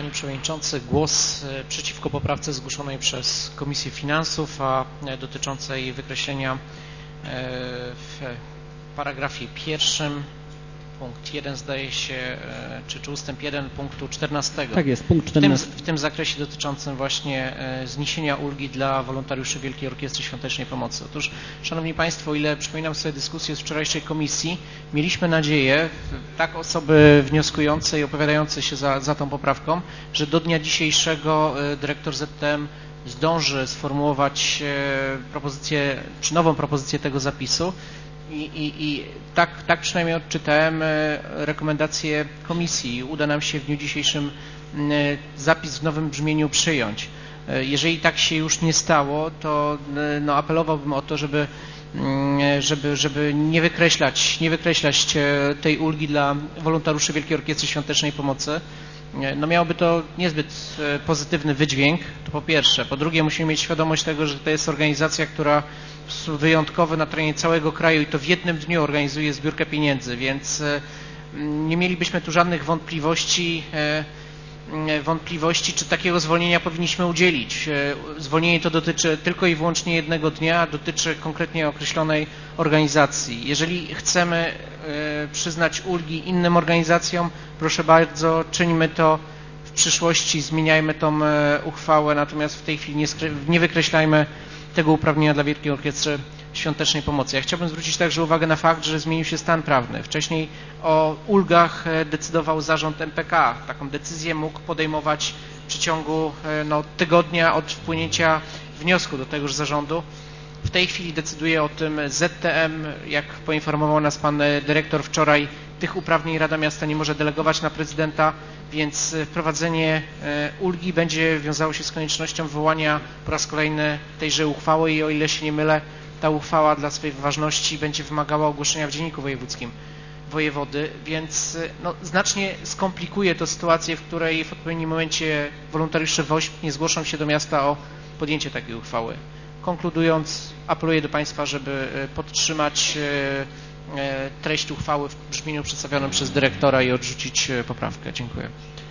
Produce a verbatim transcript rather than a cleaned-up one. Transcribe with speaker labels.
Speaker 1: Panie Przewodniczący. Głos przeciwko poprawce zgłoszonej przez Komisję Finansów, a dotyczącej wykreślenia w paragrafie pierwszym punkt jeden, zdaje się, czy, czy ustęp jeden punktu czternastego.
Speaker 2: Tak jest, punkt czternasty.
Speaker 1: W tym, w tym zakresie dotyczącym właśnie zniesienia ulgi dla wolontariuszy Wielkiej Orkiestry Świątecznej Pomocy. Otóż, Szanowni Państwo, o ile przypominam sobie dyskusję z wczorajszej komisji, mieliśmy nadzieję, tak osoby wnioskujące i opowiadające się za, za tą poprawką, że do dnia dzisiejszego dyrektor Z T M zdąży sformułować propozycję, czy nową propozycję tego zapisu. I, i, i tak, tak przynajmniej odczytałem rekomendacje komisji. Uda nam się w dniu dzisiejszym zapis w nowym brzmieniu przyjąć. Jeżeli tak się już nie stało, to no, apelowałbym o to, żeby, żeby, żeby nie wykreślać, nie wykreślać tej ulgi dla wolontariuszy Wielkiej Orkiestry Świątecznej Pomocy. No miałoby to niezbyt pozytywny wydźwięk, to po pierwsze. Po drugie, musimy mieć świadomość tego, że to jest organizacja, która wyjątkowo na terenie całego kraju i to w jednym dniu organizuje zbiórkę pieniędzy, więc nie mielibyśmy tu żadnych wątpliwości, wątpliwości, czy takiego zwolnienia powinniśmy udzielić. Zwolnienie to dotyczy tylko i wyłącznie jednego dnia, dotyczy konkretnie określonej organizacji. Jeżeli chcemy przyznać ulgi innym organizacjom, proszę bardzo, czyńmy to w przyszłości, zmieniajmy tą uchwałę, natomiast w tej chwili nie, nie wykreślajmy tego uprawnienia dla Wielkiej Orkiestry Świątecznej Pomocy. Ja chciałbym zwrócić także uwagę na fakt, że zmienił się stan prawny. Wcześniej o ulgach decydował zarząd M P K. Taką decyzję mógł podejmować w przeciągu no, tygodnia od wpłynięcia wniosku do tegoż zarządu. W tej chwili decyduje o tym Z T M. Jak poinformował nas pan dyrektor wczoraj, tych uprawnień Rada Miasta nie może delegować na prezydenta, więc wprowadzenie ulgi będzie wiązało się z koniecznością wywołania po raz kolejny tejże uchwały i o ile się nie mylę, ta uchwała dla swojej ważności będzie wymagała ogłoszenia w Dzienniku Wojewódzkim wojewody, więc no, znacznie skomplikuje to sytuację, w której w odpowiednim momencie wolontariusze W O Ś P nie zgłoszą się do miasta o podjęcie takiej uchwały. Konkludując, apeluję do Państwa, żeby podtrzymać treść uchwały w brzmieniu przedstawionym przez dyrektora i odrzucić poprawkę. Dziękuję.